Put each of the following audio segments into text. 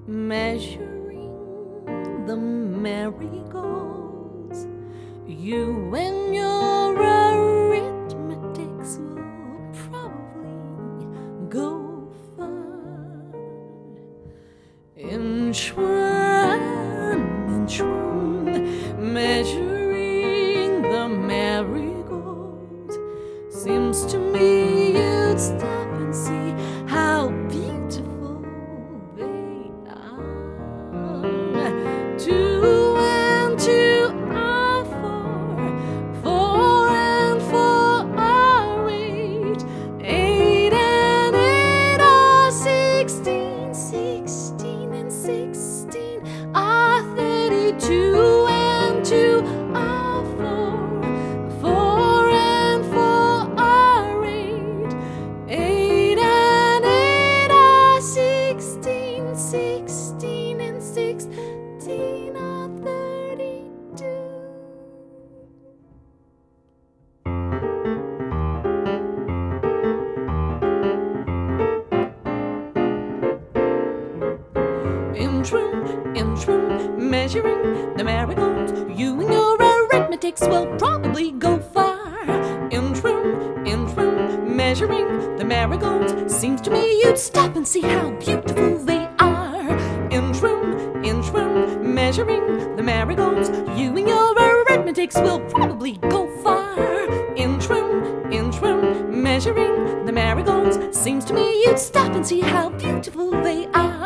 measuring the marigolds. You and your arithmetics will probably go far. Inchworm, measuring the marigolds. Seems to me you'd stop and see how beautiful they are. 2 and 2 are 4, 4 and 4 are 8, 8 and 8 are 16, 16 and 16 are 32, and 2 are 4, 4 and 4 are 8, 8 and 8 are 16, 16 and 16 are 32. Inchworm, measuring the marigolds. You and your arithmetics will probably go far. Inchworm, measuring the marigolds. Seems to me you'd stop and see how beautiful they are. Inchworm, measuring the marigolds. You and your arithmetics will probably go far. Inchworm, measuring the marigolds. Seems to me you'd stop and see how beautiful they are.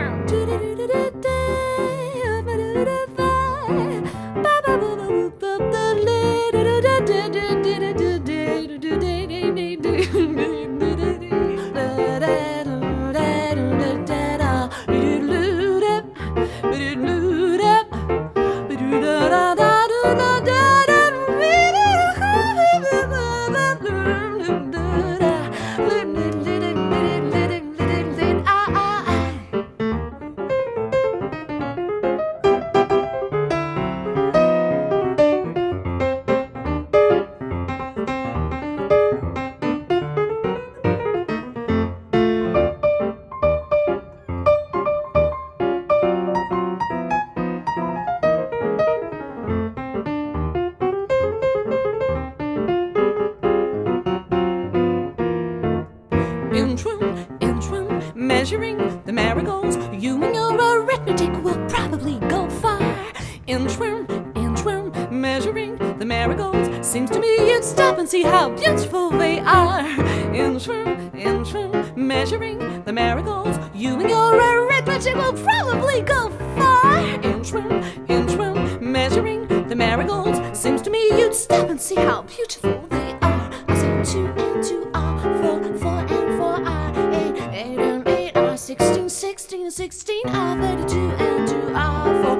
Inchworm, measuring the marigolds. You and your arithmetic will probably go far. Inchworm, measuring the marigolds. Seems to me you'd stop and see how beautiful they are. Inchworm, measuring the marigolds. You and your arithmetic will probably go far. Inchworm, measuring the marigolds. Seems to me you'd stop and see how beautiful they are. I say 2 and 2 are 4, 4 and 4 are 8, 8 and 8 are 16, 16 and 16 are 32, and 2 are 4.